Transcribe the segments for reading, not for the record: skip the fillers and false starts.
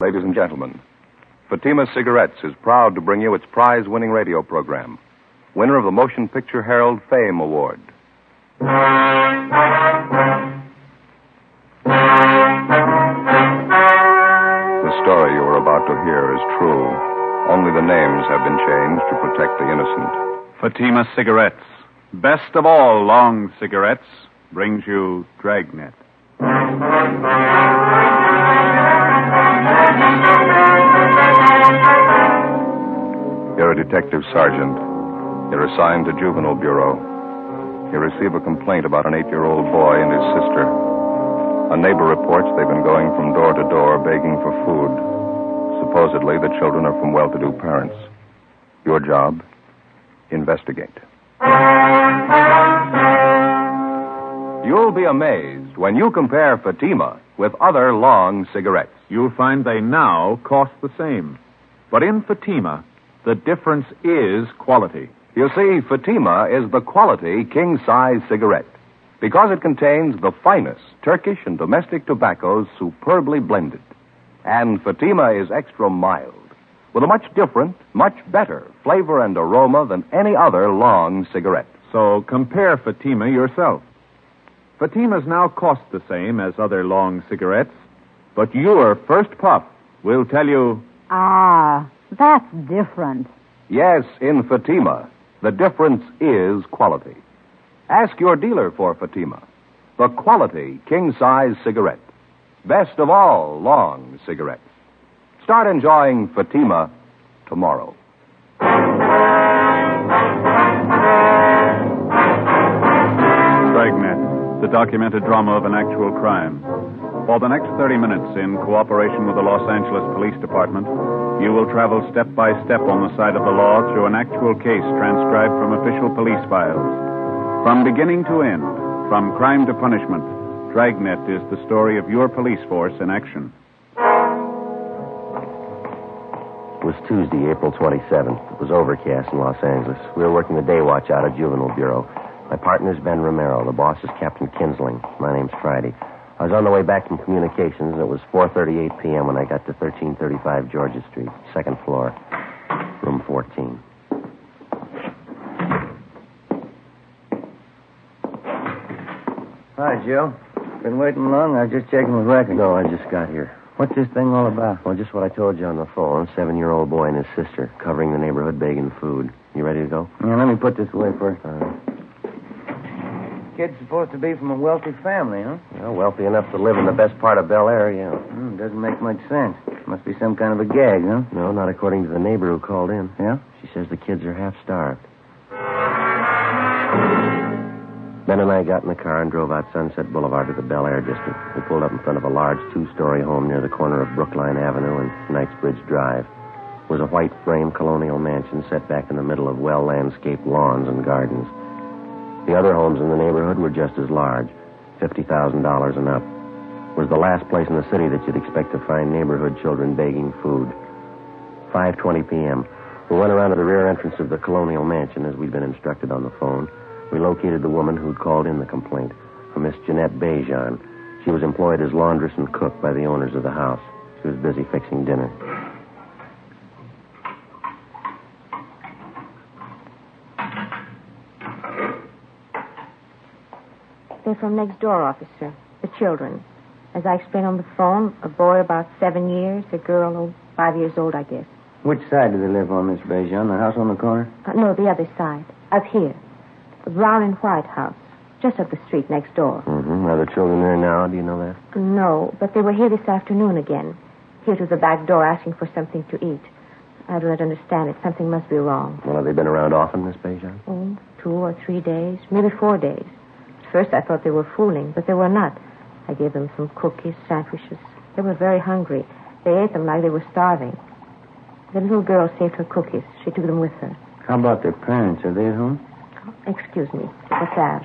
Ladies and gentlemen, Fatima Cigarettes is proud to bring you its prize-winning radio program, winner of the Motion Picture Herald Fame Award. The story you are about to hear is true. Only the names have been changed to protect the innocent. Fatima Cigarettes, best of all long cigarettes, brings you Dragnet. You're a detective sergeant. You're assigned to Juvenile Bureau. You receive a complaint about an 8-year-old boy and his sister. A neighbor reports they've been going from door to door begging for food. Supposedly, the children are from well-to-do parents. Your job? Investigate. You'll be amazed when you compare Fatima with other long cigarettes. You'll find they now cost the same. But in Fatima, the difference is quality. You see, Fatima is the quality king-size cigarette because it contains the finest Turkish and domestic tobaccos superbly blended. And Fatima is extra mild, with a much different, much better flavor and aroma than any other long cigarette. So compare Fatima yourself. Fatimas now cost the same as other long cigarettes, but your first puff will tell you... Ah, that's different. Yes, in Fatima, the difference is quality. Ask your dealer for Fatima, the quality king-size cigarette. Best of all long cigarettes. Start enjoying Fatima tomorrow. Dragnet, the documented drama of an actual crime. For the next 30 minutes, in cooperation with the Los Angeles Police Department, you will travel step by step on the side of the law through an actual case transcribed from official police files. From beginning to end, from crime to punishment, Dragnet is the story of your police force in action. It was Tuesday, April 27th. It was overcast in Los Angeles. We were working the day watch out at Juvenile Bureau. My partner's Ben Romero. The boss is Captain Kinsling. My name's Friday. I was on the way back from communications, and it was 4:38 p.m. when I got to 1335 Georgia Street, second floor, room 14. Hi, Joe. Been waiting long? I was just checking the record. No, I just got here. What's this thing all about? Well, just what I told you on the phone. 7-year-old boy and his sister covering the neighborhood begging food. You ready to go? Yeah, let me put this away first. Kid's supposed to be from a wealthy family, huh? Well, wealthy enough to live in the best part of Bel Air, yeah. Doesn't make much sense. Must be some kind of a gag, huh? No, not according to the neighbor who called in. Yeah? She says the kids are half-starved. Ben and I got in the car and drove out Sunset Boulevard to the Bel Air district. We pulled up in front of a large 2-story home near the corner of Brookline Avenue and Knightsbridge Drive. It was a white frame colonial mansion set back in the middle of well-landscaped lawns and gardens. The other homes in the neighborhood were just as large, $50,000 and up. It was the last place in the city that you'd expect to find neighborhood children begging food. 5:20 p.m. We went around to the rear entrance of the colonial mansion as we'd been instructed on the phone. We located the woman who'd called in the complaint, a Miss Jeanette Bejan. She was employed as laundress and cook by the owners of the house. She was busy fixing dinner. They're from next door, officer. The children. As I explained on the phone, a boy about 7 years, a girl 5 years old, I guess. Which side do they live on, Miss Bejan? The house on the corner? No, the other side. Up here. The brown and white house. Just up the street next door. Mm-hmm. Are the children there now? Do you know that? No, but they were here this afternoon again. Here to the back door asking for something to eat. I don't understand it. Something must be wrong. Well, have they been around often, Miss Bejan? 2 or 3 days. Maybe 4 days. At first I thought they were fooling, but they were not. I gave them some cookies, sandwiches. They were very hungry. They ate them like they were starving. The little girl saved her cookies. She took them with her. How about their parents? Are they at home? Excuse me. What's that?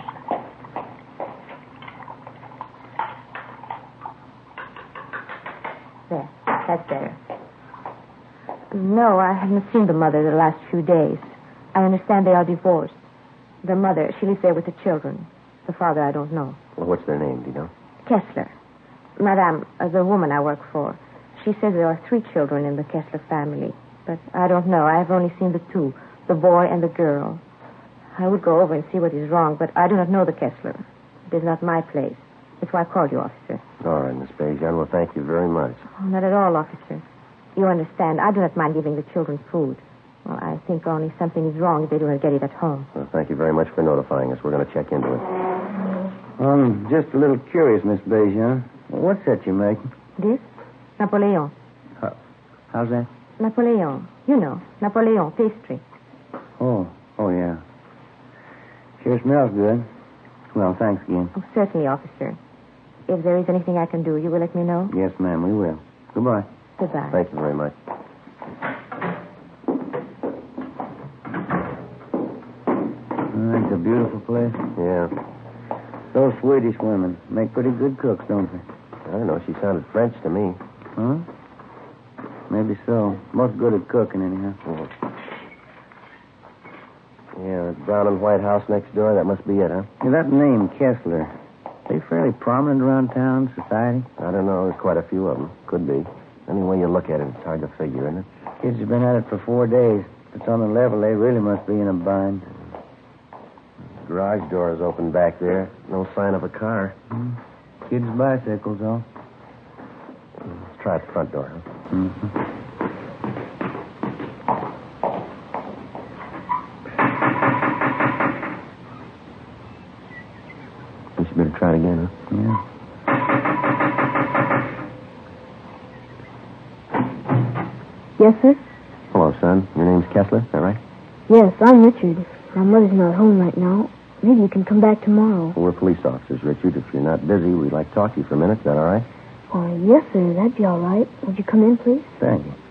There. That's better. No, I haven't seen the mother the last few days. I understand they are divorced. The mother, she lives there with the children. The father, I don't know. Well, what's their name, do you know? Kessler. Madame, the woman I work for. She says there are 3 children in the Kessler family. But I don't know. I've only seen the 2, the boy and the girl. I would go over and see what is wrong, but I do not know the Kessler. It is not my place. That's why I called you, officer. All right, Miss Bejan. Well, thank you very much. Oh, not at all, officer. You understand, I do not mind giving the children food. Well, I think only something is wrong if they do not get it at home. Well, thank you very much for notifying us. We're going to check into it. I'm just a little curious, Miss Bejan. What's that you're making? This? Napoleon. How's that? Napoleon. You know, Napoleon pastry. Oh, yeah. Sure smells good. Well, thanks again. Oh, certainly, officer. If there is anything I can do, you will let me know? Yes, ma'am, we will. Goodbye. Goodbye. Thank you very much. It's a beautiful place. Yeah. Those Swedish women make pretty good cooks, don't they? I don't know. She sounded French to me. Huh? Maybe so. Most good at cooking, anyhow. Yeah, that brown and white house next door, that must be it, huh? Yeah, that name, Kessler, they fairly prominent around town, society? I don't know. There's quite a few of them. Could be. Any way you look at it, it's hard to figure, isn't it? Kids have been at it for 4 days. If it's on the level, they really must be in a bind. Garage door is open back there. No sign of a car. Kids' bicycles, all. Let's try the front door, huh? Mm-hmm. Guess you better try it again, huh? Yeah. Yes, sir? Hello, son. Your name's Kessler, is that right? Yes, I'm Richard. My mother's not home right now. Maybe you can come back tomorrow. Well, we're police officers, Richard. If you're not busy, we'd like to talk to you for a minute. Is that all right? Yes, sir. That'd be all right. Would you come in, please? Thank you.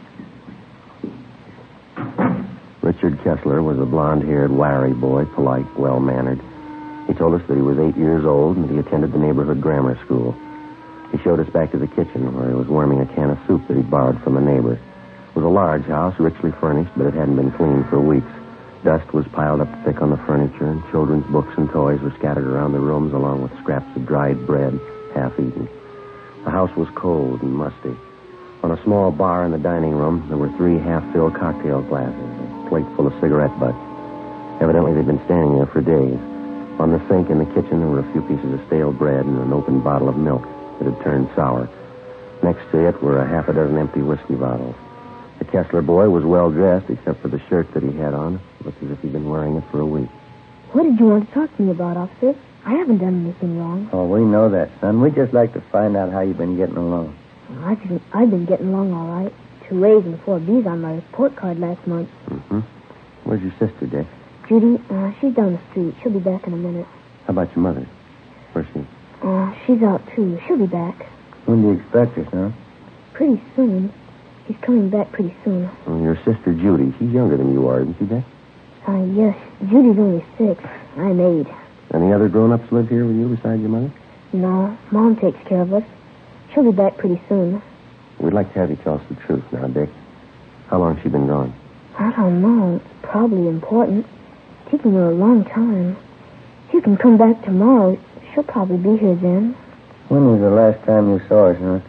Richard Kessler was a blonde-haired, wiry boy, polite, well-mannered. He told us that he was 8 years old and that he attended the neighborhood grammar school. He showed us back to the kitchen where he was warming a can of soup that he'd borrowed from a neighbor. It was a large house, richly furnished, but it hadn't been cleaned for weeks. Dust was piled up thick on the furniture, and children's books and toys were scattered around the rooms along with scraps of dried bread, half-eaten. The house was cold and musty. On a small bar in the dining room, there were 3 half-filled cocktail glasses, a plate full of cigarette butts. Evidently, they'd been standing there for days. On the sink in the kitchen, there were a few pieces of stale bread and an open bottle of milk that had turned sour. Next to it were a half a dozen empty whiskey bottles. The Kessler boy was well-dressed, except for the shirt that he had on. It looked as if he'd been wearing it for a week. What did you want to talk to me about, officer? I haven't done anything wrong. Oh, we know that, son. We'd just like to find out how you've been getting along. I've been getting along all right. 2 A's and 4 B's on my report card last month. Mm-hmm. Where's your sister, Dick? Judy, she's down the street. She'll be back in a minute. How about your mother? Where's she? She's out, too. She'll be back. When do you expect her, son? Pretty soon. She's coming back pretty soon. Well, your sister, Judy, she's younger than you are, isn't she, Dick? Yes. Judy's only 6. I'm 8. Any other grown-ups live here with you besides your mother? No, Mom takes care of us. She'll be back pretty soon. We'd like to have you tell us the truth now, Dick. How long's she been gone? I don't know. It's probably important. It's taking her a long time. If you can come back tomorrow, she'll probably be here then. When was the last time you saw her, son?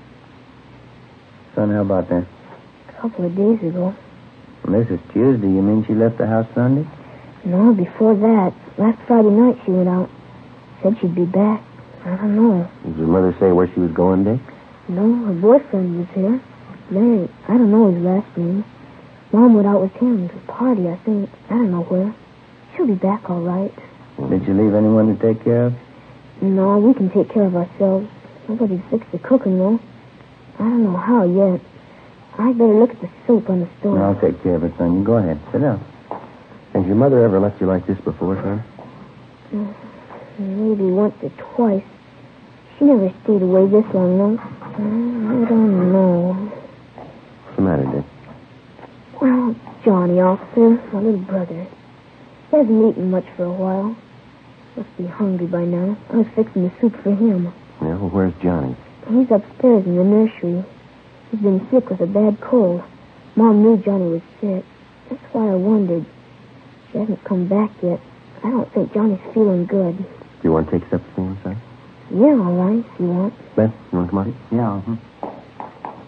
Son, how about that? A couple of days ago. Well, this is Tuesday. You mean she left the house Sunday? No, before that. Last Friday night she went out. Said she'd be back. I don't know. Did your mother say where she was going, Dick? No, her boyfriend was here. Larry, I don't know his last name. Mom went out with him to a party, I think. I don't know where. She'll be back all right. Did you leave anyone to take care of? No, we can take care of ourselves. Nobody's fixed the cooking, though. I don't know how yet. I'd better look at the soup on the stove. I'll take care of it, son. You go ahead. Sit down. Has your mother ever left you like this before, son? Maybe once or twice. She never stayed away this long, though. I don't know. What's the matter, Dick? Well, Johnny, officer, my little brother. He hasn't eaten much for a while. Must be hungry by now. I was fixing the soup for him. Yeah, well, where's Johnny? He's upstairs in the nursery. He's been sick with a bad cold. Mom knew Johnny was sick. That's why I wondered. She hasn't come back yet. I don't think Johnny's feeling good. Do you want to take steps for him, son? Yeah, all right, if you want. Ben, you want to come on? Yeah,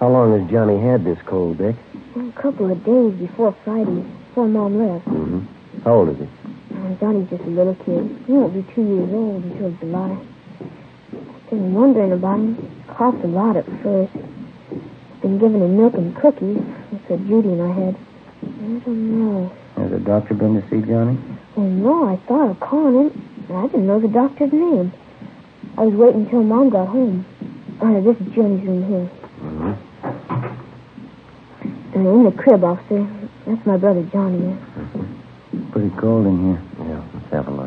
How long has Johnny had this cold, Dick? A couple of days before Friday, before Mom left. Mm-hmm. How old is he? Johnny's just a little kid. He won't be 2 years old until July. I've been wondering about him. He coughed a lot at first. Been giving him milk and cookies. That's what Judy and I had. I don't know. Has the doctor been to see Johnny? Oh, no, I thought of calling him. I didn't know the doctor's name. I was waiting until Mom got home. This is Johnny's room here. Mm-hmm. In the crib, officer. That's my brother Johnny. Pretty cold in here. Yeah, let's have a look.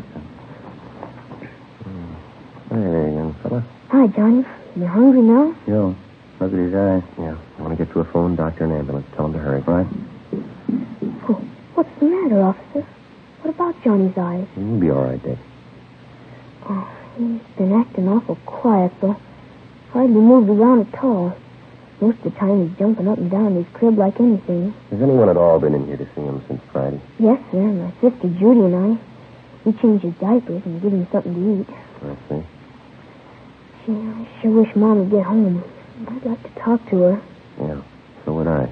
Hey, young fella. Hi, Johnny. You hungry now? Joe, look at his eyes. Yeah, I want to get to a phone, doctor, and ambulance. Tell him to hurry. Right? Oh, what's the matter, officer? What about Johnny's eyes? He'll be all right, Dick. Oh, he's been acting awful quiet, though. Hardly moved around at all. Most of the time he's jumping up and down in his crib like anything. Has anyone at all been in here to see him since Friday? Yes, sir. My sister Judy and I. We change his diapers and give him something to eat. I see. Gee, I sure wish Mom would get home. I'd like to talk to her. Yeah, so would I.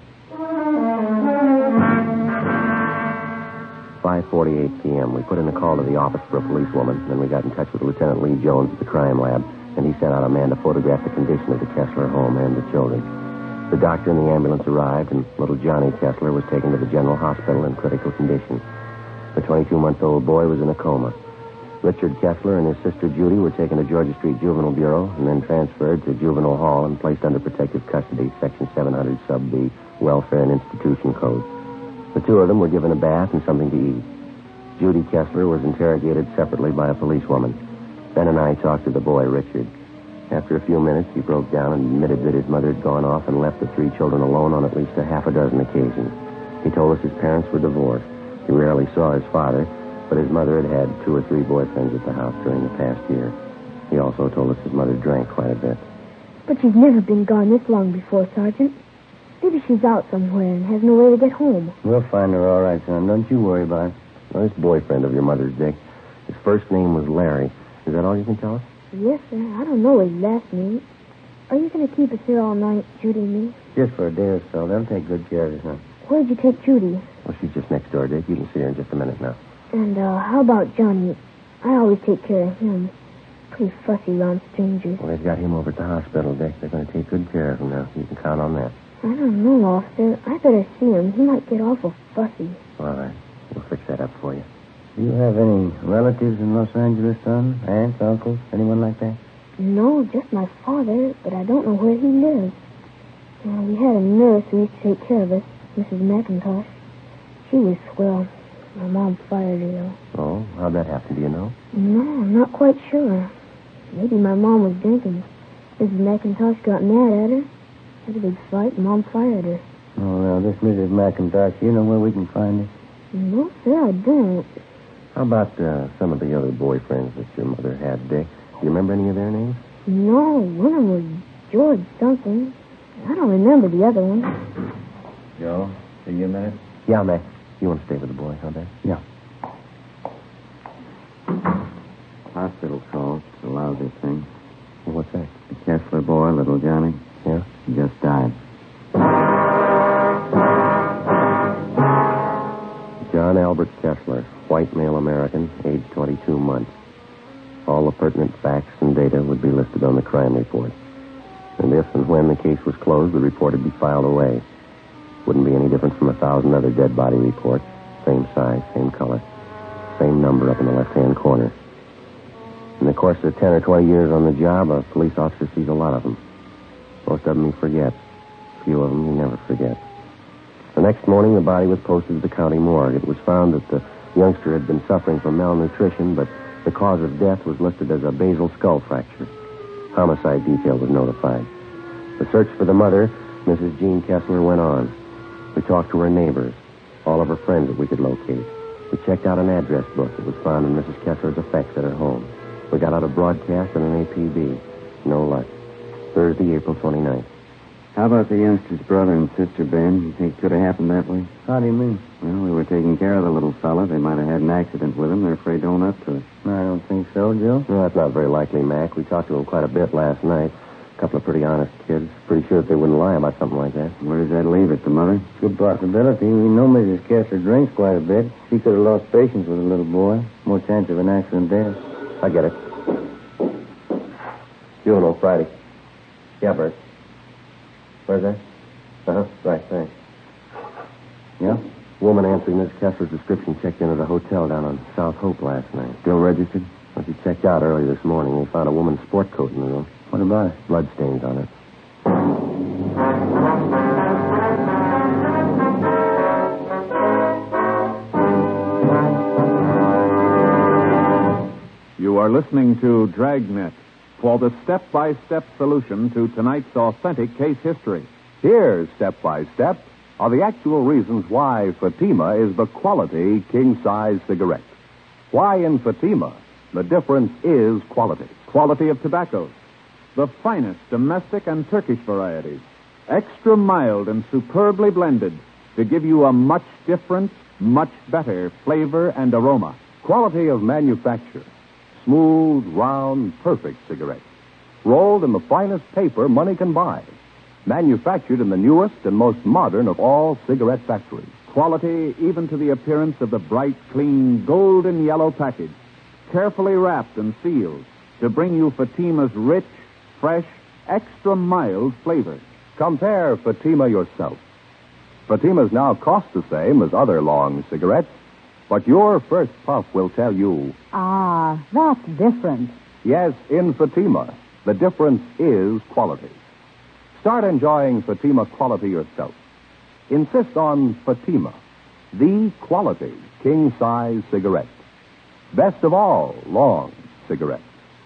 5:48 p.m. We put in a call to the office for a policewoman, then we got in touch with Lieutenant Lee Jones at the crime lab, and he sent out a man to photograph the condition of the Kessler home and the children. The doctor and the ambulance arrived, and little Johnny Kessler was taken to the general hospital in critical condition. The 22-month-old boy was in a coma. Richard Kessler and his sister Judy were taken to Georgia Street Juvenile Bureau and then transferred to Juvenile Hall and placed under protective custody, Section 700 Sub B, Welfare and Institution Code. The two of them were given a bath and something to eat. Judy Kessler was interrogated separately by a policewoman. Ben and I talked to the boy, Richard. After a few minutes, he broke down and admitted that his mother had gone off and left the three children alone on at least a half a dozen occasions. He told us his parents were divorced. He rarely saw his father, but his mother had had 2 or 3 boyfriends at the house during the past year. He also told us his mother drank quite a bit. But she's never been gone this long before, Sergeant. Maybe she's out somewhere and has no way to get home. We'll find her all right, son. Don't you worry about it. Well, this boyfriend of your mother's, Dick, his first name was Larry. Is that all you can tell us? Yes, sir. I don't know his last name. Are you going to keep us here all night, Judy and me? Just for a day or so. They'll take good care of you, son. Where'd you take Judy? Well, she's just next door, Dick. You can see her in just a minute now. And how about Johnny? I always take care of him. Pretty fussy around strangers. Well, they've got him over at the hospital, Dick. They're going to take good care of him now. You can count on that. I don't know, officer. I better see him. He might get awful fussy. All right. We'll fix that up for you. Do you have any relatives in Los Angeles, son? Aunts, uncles, anyone like that? No, just my father, but I don't know where he lives. We had a nurse who used to take care of us, Mrs. McIntosh. She was swell. My mom fired her, though. Oh, how'd that happen? Do you know? No, I'm not quite sure. Maybe my mom was drinking. Mrs. McIntosh got mad at her. Had a big fight, and Mom fired her. Oh, now, this Mrs. McIntosh, you know where we can find her? No, sir, I don't. How about some of the other boyfriends that your mother had, Dick? Do you remember any of their names? No, one of them was George something. I don't remember the other one. Joe, see you a minute? Yeah, Mac. You want to stay with the boy, huh, Ben? Yeah. Hospital call. It's a lousy thing. Well, what's that? The Kessler boy, little Johnny. Yeah? He just died. John Albert Kessler, white male American, age 22 months. All the pertinent facts and data would be listed on the crime report. And if and when the case was closed, the report would be filed away. Wouldn't be any different from 1,000 other dead body reports. Same size, same color. Same number up in the left-hand corner. In the course of 10 or 20 years on the job, a police officer sees a lot of them. Most of them he forgets. A few of them he never forgets. The next morning, the body was posted to the county morgue. It was found that the youngster had been suffering from malnutrition, but the cause of death was listed as a basal skull fracture. Homicide detail was notified. The search for the mother, Mrs. Jean Kessler, went on. We talked to her neighbors, all of her friends that we could locate. We checked out an address book that was found in Mrs. Kessler's effects at her home. We got out a broadcast and an APB. No luck. Thursday, April 29th. How about the youngster's brother and sister, Ben? You think it could have happened that way? How do you mean? Well, we were taking care of the little fella. They might have had an accident with him. They're afraid to own up to it. I don't think so, Joe. No, that's not very likely, Mac. We talked to him quite a bit last night. A couple of pretty honest kids. Pretty sure that they wouldn't lie about something like that. Where does that leave it, the mother? Good possibility. We know Mrs. Kessler drinks quite a bit. She could have lost patience with a little boy. More chance of an accident there. I get it. Juvenile, Friday. Yeah, Bert. Where's that? Uh-huh. Right, thanks. Yeah? Woman answering Miss Kessler's description checked into the hotel down on South Hope last night. Still registered? When she checked out early this morning, we found a woman's sport coat in the room. What about it? Bloodstains on it. You are listening to Dragnet for the step-by-step solution to tonight's authentic case history. Here, step by step, are the actual reasons why Fatima is the quality king-size cigarette. Why in Fatima, the difference is quality. Quality of tobaccos. The finest domestic and Turkish varieties. Extra mild and superbly blended to give you a much different, much better flavor and aroma. Quality of manufacture. Smooth, round, perfect cigarettes. Rolled in the finest paper money can buy. Manufactured in the newest and most modern of all cigarette factories. Quality even to the appearance of the bright, clean, golden yellow package. Carefully wrapped and sealed to bring you Fatima's rich, fresh, extra mild flavor. Compare Fatima yourself. Fatimas now cost the same as other long cigarettes, but your first puff will tell you, ah, that's different. yes, in Fatima, the difference is quality. Start enjoying Fatima quality yourself. Insist on Fatima, the quality king-size cigarette. Best of all, long cigarettes.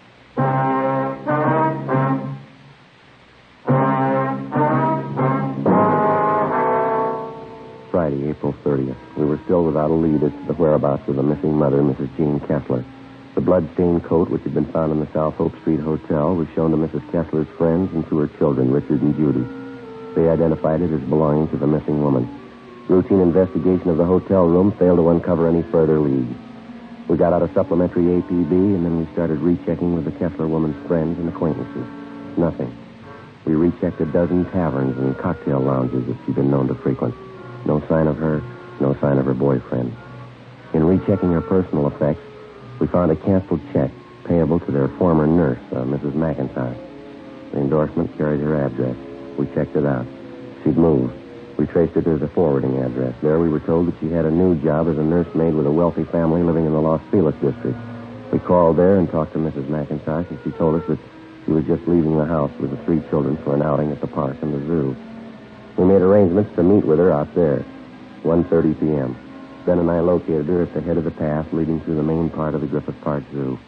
Friday, April 30th. We were still without a lead as to the whereabouts of the missing mother, Mrs. Jean Kessler. The blood-stained coat, which had been found in the South Hope Street Hotel, was shown to Mrs. Kessler's friends and to her children, Richard and Judy. They identified it as belonging to the missing woman. Routine investigation of the hotel room failed to uncover any further leads. We got out a supplementary APB, and then we started rechecking with the Kessler woman's friends and acquaintances. Nothing. We rechecked a dozen taverns and cocktail lounges that she'd been known to frequent. No sign of her, no sign of her boyfriend. In rechecking her personal effects, we found a canceled check payable to their former nurse, Mrs. McIntyre. The endorsement carried her address. We checked it out. She'd moved. We traced her to the forwarding address. There we were told that she had a new job as a nursemaid with a wealthy family living in the Los Feliz district. We called there and talked to Mrs. McIntyre, and she told us that she was just leaving the house with the 3 children for an outing at the park and the zoo. We made arrangements to meet with her out there, 1:30 p.m. Ben and I located her at the head of the path leading through the main part of the Griffith Park Zoo.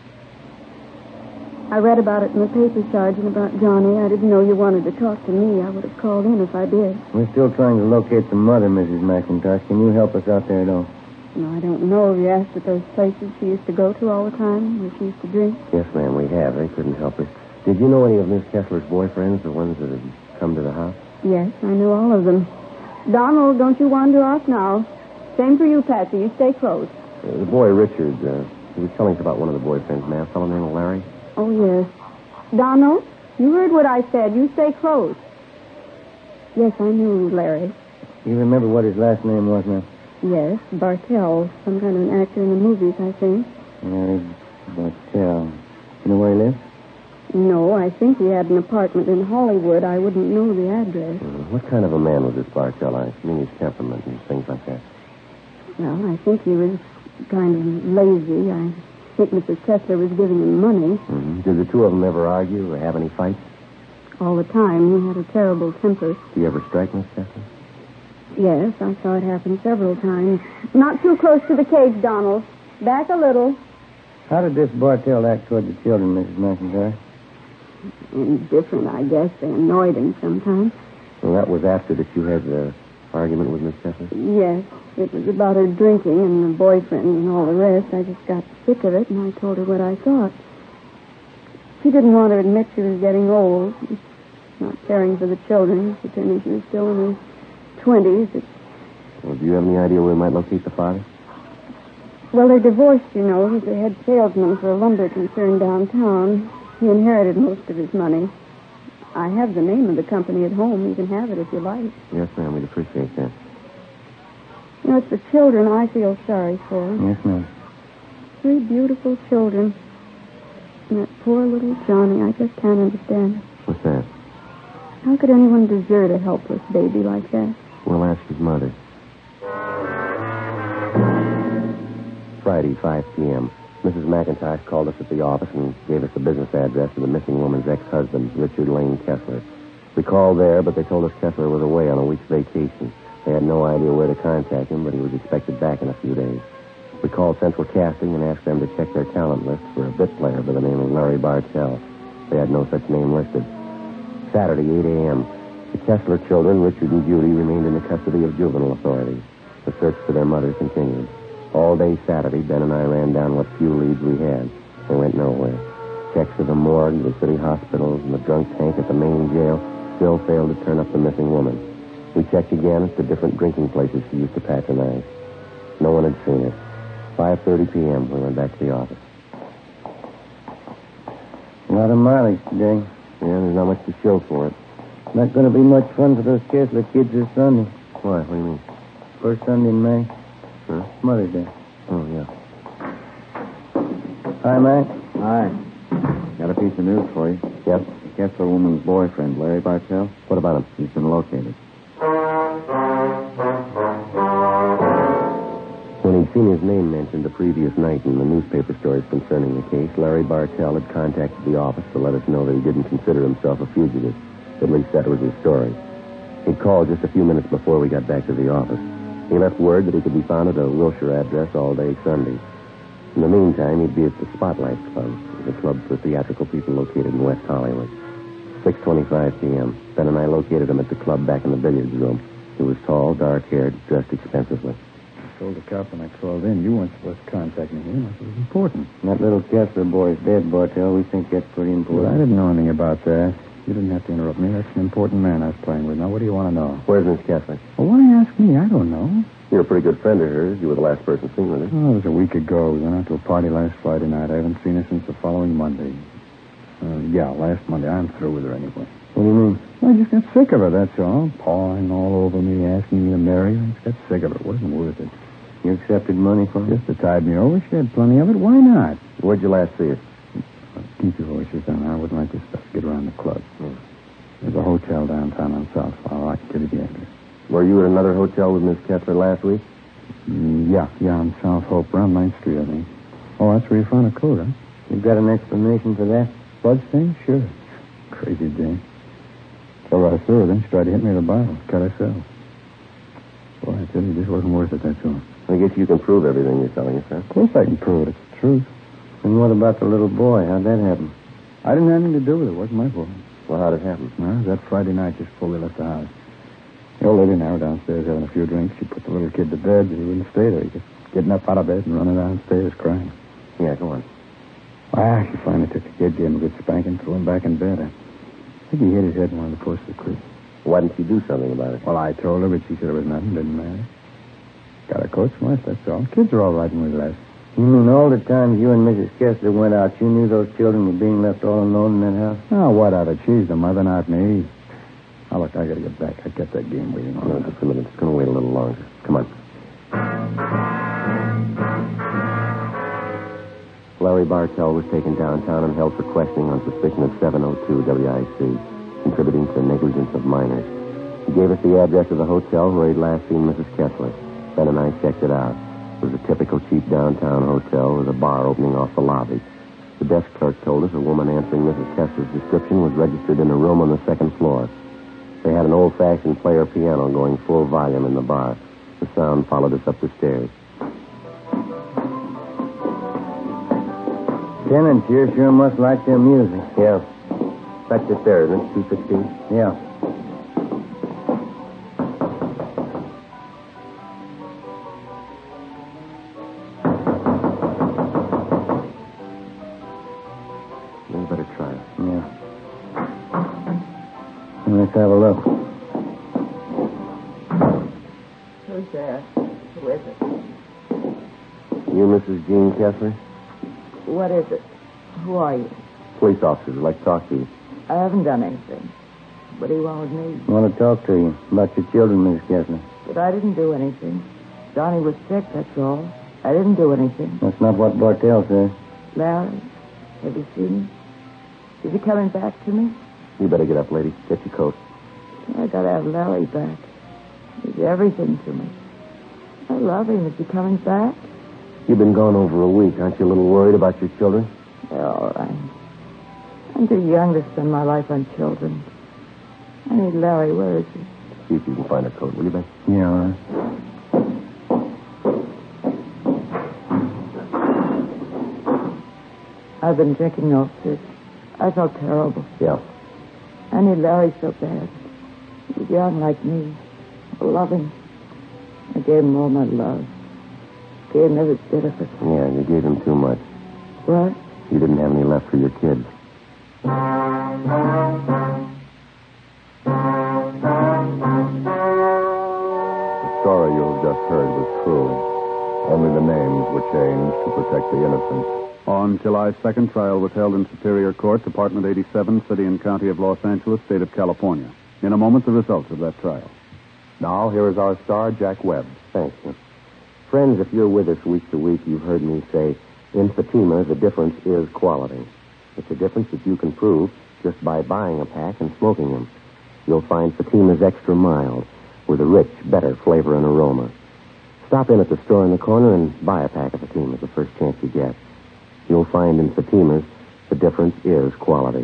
I read about it in the paper, Sergeant, about Johnny. I didn't know you wanted to talk to me. I would have called in if I did. We're still trying to locate the mother, Mrs. McIntosh. Can you help us out there at all? No, I don't know. Have you asked at those places she used to go to all the time, where she used to drink? Yes, ma'am, we have. They couldn't help her. Did you know any of Miss Kessler's boyfriends, the ones that had come to the house? Yes, I knew all of them. Donald, don't you wander off now. Same for you, Patsy. You stay close. The boy, Richard, he was telling us about one of the boyfriends, ma'am, a fellow named Larry. Oh, yes. Donald, you heard what I said. You stay close. Yes, I knew Larry. You remember what his last name was, ma'am? Yes, Bartell. Some kind of an actor in the movies, I think. Larry Bartell. You know where he lives? No, I think he had an apartment in Hollywood. I wouldn't know the address. What kind of a man was this Bartell? I mean his temperament and things like that. Well, I think he was kind of lazy. I think Mrs. Kessler was giving him money. Mm-hmm. Did the two of them ever argue or have any fights? All the time. He had a terrible temper. Did he ever strike Miss Kessler? Yes, I saw it happen several times. Not too close to the cage, Donald. Back a little. How did this Bartell act toward the children, Mrs. McIntyre? Indifferent, I guess. They annoyed him sometimes. Well, that was after that you had the argument with Miss Kessler? Yes. It was about her drinking and the boyfriend and all the rest. I just got sick of it, and I told her what I thought. She didn't want to admit she was getting old, not caring for the children, pretending she was still in her 20s. Well, do you have any idea where we might locate the father? Well, they're divorced, you know. He's the head salesman for a lumber concern downtown. He inherited most of his money. I have the name of the company at home. You can have it if you like. Yes, ma'am. We'd appreciate that. You know, it's the children I feel sorry for. Yes, ma'am. 3 beautiful children. And that poor little Johnny, I just can't understand it. What's that? How could anyone desert a helpless baby like that? We'll ask his mother. Friday, 5 p.m. Mrs. McIntosh called us at the office and gave us the business address of the missing woman's ex-husband, Richard Lane Kessler. We called there, but they told us Kessler was away on a week's vacation. They had no idea where to contact him, but he was expected back in a few days. We called Central Casting and asked them to check their talent list for a bit player by the name of Larry Bartell. They had no such name listed. Saturday, 8 a.m. The Kessler children, Richard and Judy, remained in the custody of juvenile authorities. The search for their mother continued. All day Saturday, Ben and I ran down what few leads we had. They went nowhere. Checks to the morgue, the city hospitals, and the drunk tank at the main jail still failed to turn up the missing woman. We checked again at the different drinking places she used to patronize. No one had seen her. 5:30 p.m., we went back to the office. A lot of mileage today. Yeah, there's not much to show for it. Not going to be much fun for those Kessler kids this Sunday. Why? What do you mean? First Sunday in May. Huh? Mother's Day. Oh, yeah. Hi, Mac. Hi. Got a piece of news for you. Yep. The Kessler woman's boyfriend, Larry Bartell. What about him? He's been located. When he'd seen his name mentioned the previous night in the newspaper stories concerning the case, Larry Bartell had contacted the office to let us know that he didn't consider himself a fugitive. At least that was his story. He'd called just a few minutes before we got back to the office. He left word that he could be found at a Wilshire address all day Sunday. In the meantime, he'd be at the Spotlight Club, the club for theatrical people located in West Hollywood. 6:25 p.m. Ben and I located him at the club back in the billiards room. He was tall, dark-haired, dressed expensively. I told the cop when I called in you weren't supposed to contact me here. It was important. That little Kessler boy's dead, Bartell. We think that's pretty important. Well, I didn't know anything about that. You didn't have to interrupt me. That's an important man I was playing with. Now, what do you want to know? Where's Miss Kessler? Well, why ask me? I don't know. You're a pretty good friend of hers. You were the last person seen with her. Oh, it was a week ago. We went out to a party last Friday night. I haven't seen her since the following Monday. Last Monday. I'm through with her anyway. What do you mean? Well, I just got sick of her, that's all. Pawing all over me, asking me to marry her. I just got sick of it. It wasn't worth it. You accepted money from her? Just to tide me over. She had plenty of it. Why not? Where'd you last see her? Keep your voices down. I wouldn't like this stuff to get around the club. There's a hotel downtown on South Flower. I can give you the address. Were you at another hotel with Miss Kessler last week? Yeah, on South Hope, around 9th Street, I think. Oh, that's where you found a coat, huh? You've got an explanation for that? Blood stain? Sure. Crazy dame. So I saw her, then she tried to hit me with a bottle. Cut herself. Boy, I tell you, this wasn't worth it, that's all. I guess you can prove everything you're telling us, huh? Of course I can prove it. It's the truth. And what about the little boy? How'd that happen? I didn't have anything to do with it. It wasn't my fault. Well, how'd it happen? Well, it was that Friday night just before we left the house. The old lady and I were downstairs having a few drinks. She put the little kid to bed, but he wouldn't stay there. He just getting up out of bed and running downstairs crying. Yeah, go on. Well, she finally took the kid, gave him a good spanking, threw him back in bed. I think he hit his head in one of the posts of the creek. Why didn't you do something about it? Well, I told her, but she said it was nothing. Didn't matter. Got a coat from us, that's all. Kids are all right when we left. You mean all the times you and Mrs. Kessler went out, you knew those children were being left all alone in that house? Oh, what of it? She's the mother, not me. Now, look, I gotta get back. I kept that game waiting on. No, just a minute. It's going to wait a little longer. Come on. Larry Bartell was taken downtown and held for questioning on suspicion of 702 WIC, contributing to negligence of minors. He gave us the address of the hotel where he'd last seen Mrs. Kessler. Ben and I checked it out. It was a typical cheap downtown hotel with a bar opening off the lobby. The desk clerk told us a woman answering Mrs. Kessler's description was registered in a room on the second floor. They had an old-fashioned player piano going full volume in the bar. The sound followed us up the stairs. Tenants here sure must like their music. Yeah. That's just there, isn't it? 216? Yeah. We better try it. Yeah. Let's have a look. Who's there? Who is it? You Mrs. Jean Kessler? What is it? Who are you? Police officers would like to talk to you. I haven't done anything. but he wanted me. I want to talk to you about your children, Miss Kessler. But I didn't do anything. Johnny was sick, that's all. I didn't do anything. That's not what Bartell said. Larry, have you seen him? Is he coming back to me? You better get up, lady. Get your coat. I gotta have Larry back. He's everything to me. I love him. Is he coming back? You've been gone over a week. Aren't you a little worried about your children? They're all right. I'm too young to spend my life on children. I need Larry. Where is he? See if you can find a coat, will you, Ben? Yeah, all right. I've been drinking all this. I felt terrible. Yeah. I need Larry so bad. He's young like me. I love him. I gave him all my love. Gave him every bit of it. Yeah, you gave him too much. What? You didn't have any left for your kids. The story you have just heard was true. Only the names were changed to protect the innocent. On July 2nd, trial was held in Superior Court, Department 87, City and County of Los Angeles, State of California. In a moment, the results of that trial. Now, here is our star, Jack Webb. Thanks, sir. Friends, if you're with us week to week, you've heard me say, in Fatima, the difference is quality. It's a difference that you can prove just by buying a pack and smoking them. You'll find Fatima's extra mild, with a rich, better flavor and aroma. Stop in at the store in the corner and buy a pack of Fatimas the first chance you get. You'll find in Fatimas, the difference is quality.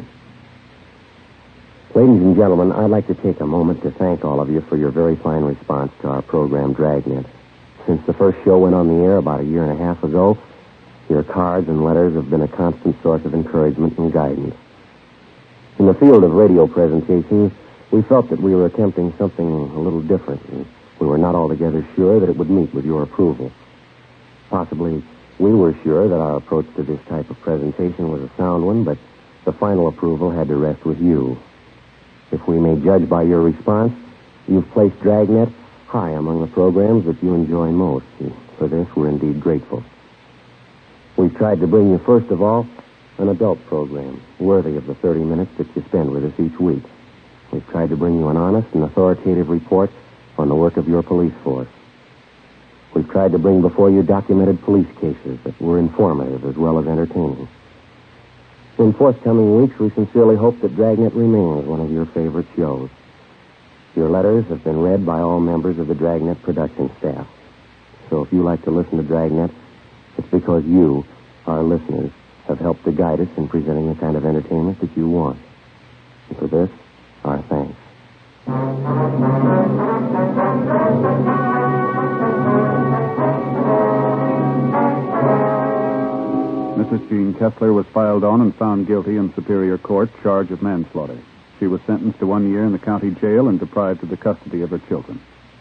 Ladies and gentlemen, I'd like to take a moment to thank all of you for your very fine response to our program, Dragnet. Since the first show went on the air about a year and a half ago, your cards and letters have been a constant source of encouragement and guidance. In the field of radio presentations, we felt that we were attempting something a little different, and we were not altogether sure that it would meet with your approval. Possibly, we were sure that our approach to this type of presentation was a sound one, but the final approval had to rest with you. If we may judge by your response, you've placed Dragnet high among the programs that you enjoy most. And for this, we're indeed grateful. We've tried to bring you, first of all, an adult program worthy of the 30 minutes that you spend with us each week. We've tried to bring you an honest and authoritative report on the work of your police force. We've tried to bring before you documented police cases that were informative as well as entertaining. In forthcoming weeks, we sincerely hope that Dragnet remains one of your favorite shows. Your letters have been read by all members of the Dragnet production staff. So if you like to listen to Dragnet, it's because you, our listeners, have helped to guide us in presenting the kind of entertainment that you want. And for this, our thanks. Mrs. Jean Kessler was filed on and found guilty in Superior Court, charge of manslaughter. She was sentenced to 1 year in the county jail and deprived of the custody of her children.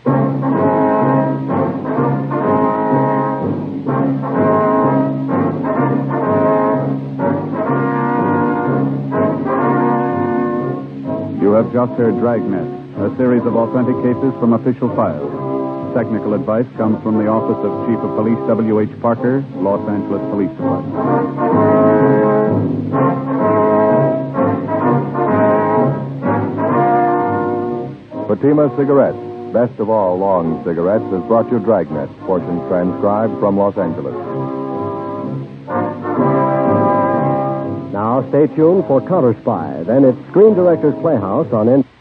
You have just heard Dragnet, a series of authentic cases from official files. Technical advice comes from the Office of Chief of Police W.H. Parker, Los Angeles Police Department. Fatima Cigarettes, best of all long cigarettes, has brought you Dragnet, portions transcribed from Los Angeles. Now stay tuned for Counter Spy. Then it's Screen Directors Playhouse on